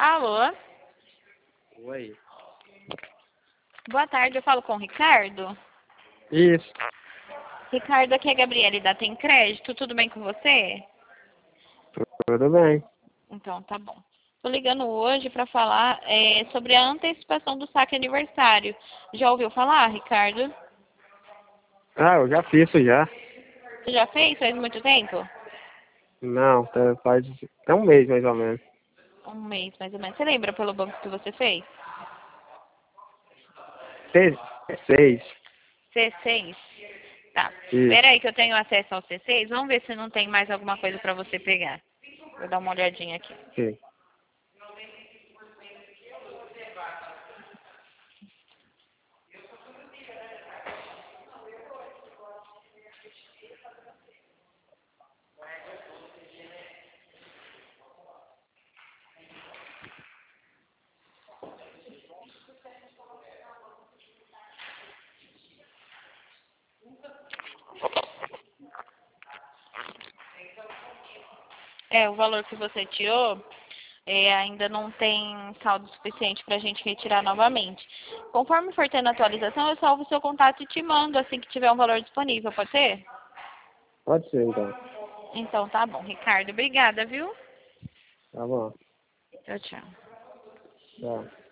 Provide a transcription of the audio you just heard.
Alô? Oi. Boa tarde, eu falo com o Ricardo. Isso. Ricardo, aqui é a Gabriele da Tem Crédito, tudo bem com você? Tudo bem. Então, tá bom. Tô ligando hoje para falar sobre a antecipação do saque aniversário. Já ouviu falar, Ricardo? Ah, eu já fiz isso já. Você já fez? Faz muito tempo? Não, faz até um mês mais ou menos. Um mês, mais ou menos. Você lembra pelo banco que você fez? Seis. C6? Tá. Isso. Espera aí que eu tenho acesso ao C6. Vamos ver se não tem mais alguma coisa para você pegar. Vou dar uma olhadinha aqui. Sim. O valor que você tirou ainda não tem saldo suficiente para a gente retirar novamente. Conforme for tendo atualização, eu salvo o seu contato e te mando assim que tiver um valor disponível, pode ser? Pode ser então. Então tá bom, Ricardo. Obrigada, viu? Tá bom. Tchau, tchau. Tchau.